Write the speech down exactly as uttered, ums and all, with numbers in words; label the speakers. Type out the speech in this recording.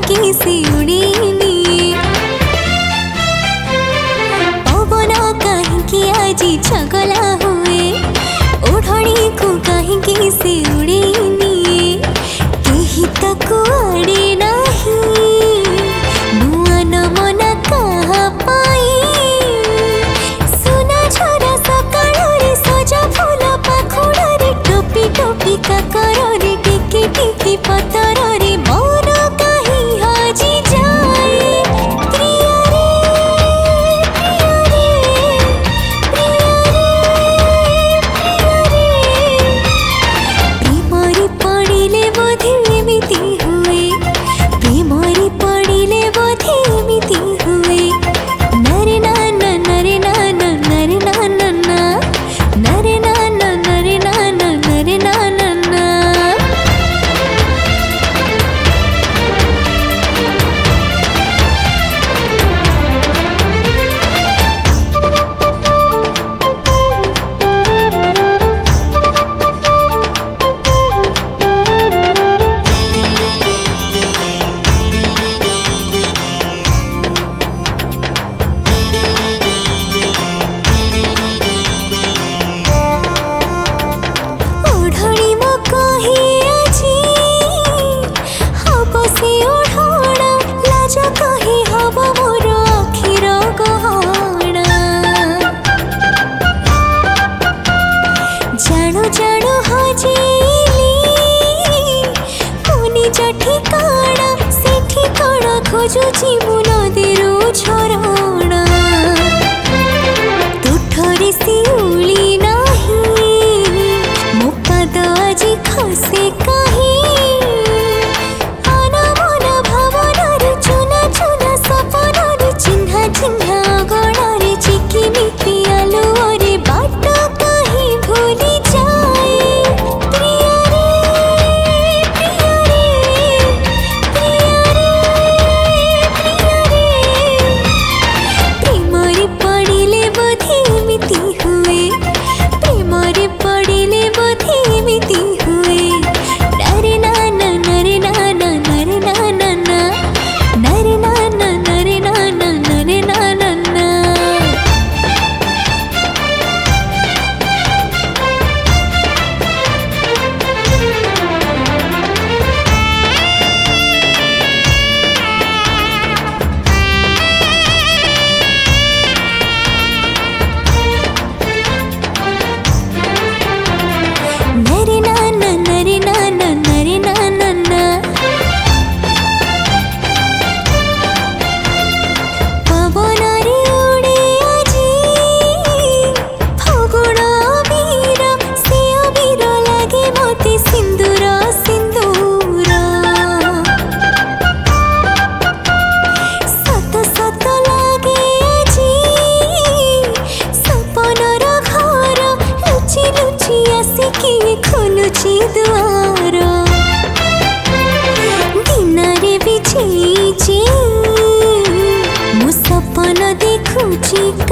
Speaker 1: कहीं से उड़ेनी पवन कहीं आज चगला हुए ओढ़णी को कहीं से उड़ेनी कहीं तक अड़े नहीं नुआ न मना कहा पाई सुना झरा सकाळ रे सजा फूल पाखुड़ा रे टोपी टोपी काकर रे टिकी टिकी पतर रे मन कहीं हाजी जाए प्रिय रे प्रिय रे प्रिय रे प्रेम रे पड़िले बोधे एमिति हुए प्रेम रे पड़िले बोधे एमिति हुए नरे ना ना नरे ना ना नरे ना ना ना नरे ना ना नरे ना ना नरे ना ना ना ओढ़णी मो कही आजी हब से ओढ़णा लाज कही हब मोर अखिर गहणा जाणु जाणु हजेली मुनि जठी काणा सेठी कण खोजुची मु नदीरू झरणा तुठरी सिउली नाही मो पाद आजी खसे कहीं अनमन भावनार चुना चुना सपनार चिन्हा चिन्हा गणारे चिकिमिकी आलुअरे बाट कहीं भूली जाए प्रिय रे प्रिय रे प्रिय रे प्रिय रे प्रेम रे पड़िले बोधे एमिति हुए प्रेम रे पड़िले बोधे एमिति हुए नरे ना ना नरे ना ना नरे ना ना ना नरे ना ना नरे ना ना नरे ना ना ना नरे ना ना नरे ना ना नरे ना ना ना पवन रे उड़े आजी फगुण अबीर से अबीर लागे मोते सिंदूर सिंदूर सत सत लागे आजी सपनर घर लुचि लुचि आसिकी खोलुची दुआर दिनरे बिछेइची मु सपन देखुची